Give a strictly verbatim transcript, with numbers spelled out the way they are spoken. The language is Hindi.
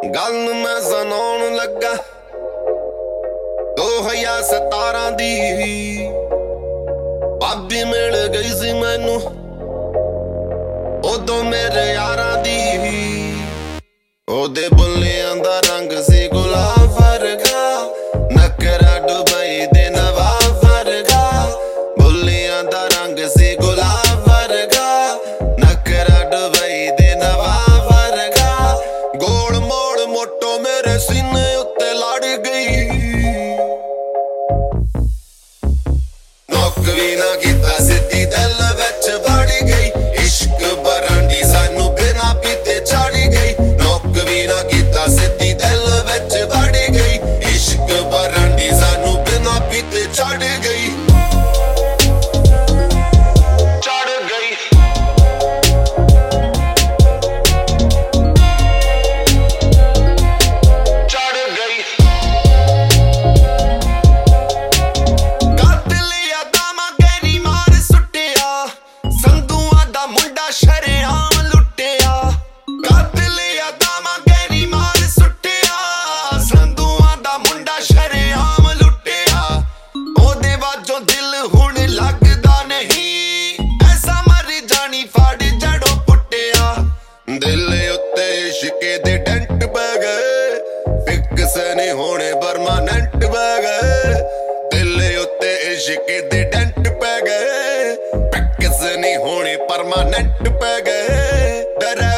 गल मैं सुनाउण लगा दो हजार सतारा दी भाभी मिल गई सी मैनू उदों मेरे यारां दी ओदे बुल्लियां दा रंग सी गुलाब वर्गा नखरा दुबई दे नवाब वर्गा बुल्लियां दा रंग सी गुलाब वर्गा नखरा दुबई दे नवाब वर्गा गोल मोड़ मोटो मेरे सीने उत्ते लड़ गई नौक भी ना कीता सिद्धी दिल विच वड़ गई इश्क बरांडी सानू बिना पीते चढ़ गई नौक भी ना कीता सिद्धी दिल विच वड़ गई इश्क बरांडी सानू बिना पीते चढ़ गई चढ़ गई चढ़ गई कद लिया दामा गैरी मार सुटिया संधुआं दा मुंडा शरेआम लुटिया कद लिया दामा गैरी मार सुटिया संधुआं दा मुंडा शरेआम लुटिया ओदे बाजों दिल हुण लगदा नहीं ऐसा मर जानी फाड़ जड़ों पुटिया दिल उत्ते इश्के दे डेंट पै गए फिक्स नहीं होने परमानेंट पै गए दिल उत्ते इश्के दे डेंट पै गए फिक्स नहीं होने परमानेंट पै गए डरै